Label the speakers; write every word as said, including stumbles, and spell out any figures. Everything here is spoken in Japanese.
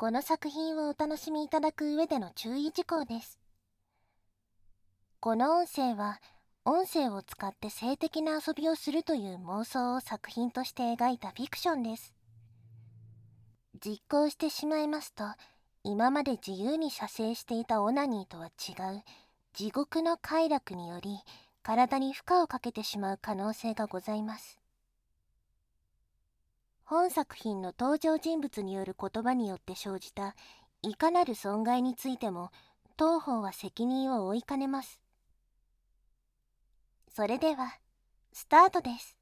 Speaker 1: この作品をお楽しみいただく上での注意事項です。この音声は、音声を使って性的な遊びをするという妄想を作品として描いたフィクションです。実行してしまいますと、今まで自由に射精していたオナニーとは違う地獄の快楽により体に負荷をかけてしまう可能性がございます。本作品の登場人物による言葉によって生じたいかなる損害についても当方は責任を負いかねます。それではスタートです。